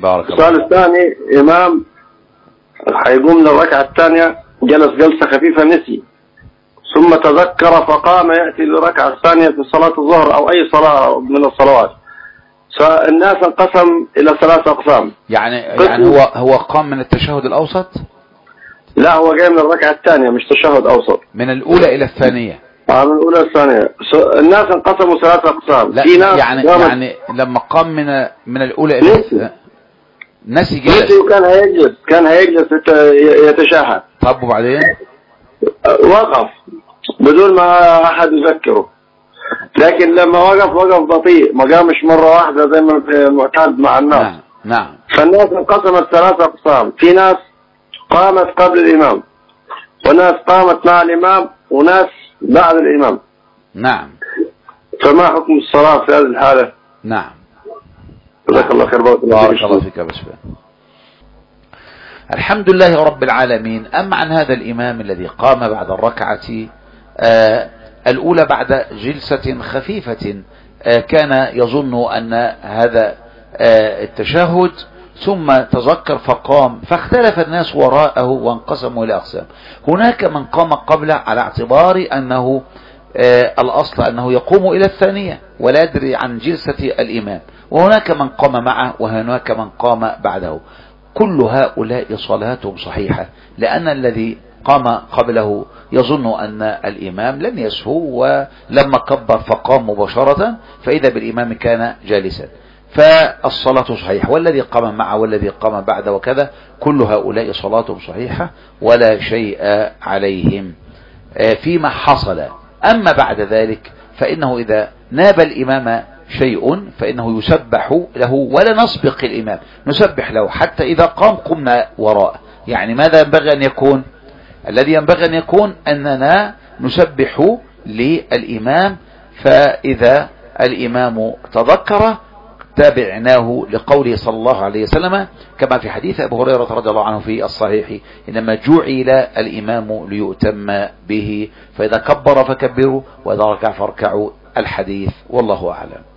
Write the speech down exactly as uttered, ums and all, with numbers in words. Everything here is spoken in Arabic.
بارك الله. السؤال الثاني، إمام هيقوم للركعة الثانية جلس جلسة خفيفة نسي، ثم تذكر فقام يأتي للركعة الثانية في صلاة الظهر أو أي صلاة من الصلوات. فالناس انقسم إلى ثلاث أقسام. يعني يعني هو هو قام من التشهد الأوسط؟ لا، هو جاي من الركعة الثانية مش تشهد أوسط، من الأولى إلى الثانية. اه من الأولى الثانية. الناس انقسموا ثلاث أقسام. لا في ناس يعني يعني لما قام من من الأولى إلى الثانية نسي جلس. نسي وكان هيجلس كان هيجلس يتشهد. طب وبعدين؟ وقف بدون ما أحد يذكره، لكن لما وقف وقف بطيء، ما قامش مرة واحدة زي ما المعتاد مع الناس. نعم نعم. فالناس انقسمت ثلاث أقسام. في ناس قامت قبل الإمام، وناس قامت مع الإمام، وناس بعد الإمام. نعم. فما حكم الصلاة في هذه الحالة؟ نعم. جزاك الله خير. بارك الله فيك يا باشا. الحمد لله رب العالمين. أما عن هذا الإمام الذي قام بعد الركعة آه الأولى بعد جلسة خفيفة، آه كان يظن أن هذا آه التشهد، ثم تذكر فقام، فاختلف الناس وراءه وانقسموا إلى أقسام. هناك من قام قبله على اعتبار أنه آه الأصل أنه يقوم إلى الثانية ولا يدري عن جلسة الإمام، وهناك من قام معه وهناك من قام بعده. كل هؤلاء صلاتهم صحيحة، لأن الذي قام قبله يظن أن الإمام لن يسهو، ولما كبر فقام مباشرة فإذا بالإمام كان جالسا، فالصلاة صحيحة. والذي قام معه والذي قام بعده وكذا، كل هؤلاء صلاتهم صحيحة ولا شيء عليهم فيما حصل. أما بعد ذلك فإنه إذا ناب الإمام شيء فإنه يسبح له ولا نسبق الإمام، نسبح له حتى إذا قام قمنا وراءه. يعني ماذا ينبغي أن يكون؟ الذي ينبغي أن يكون أننا نسبح للإمام، فإذا الإمام تذكر تابعناه لقوله صلى الله عليه وسلم كما في حديث أبو هريرة رضي الله عنه في الصحيح: إنما جعل الإمام ليؤتم به، فإذا كبر فكبروا وإذا ركع فاركعوا. الحديث والله أعلم.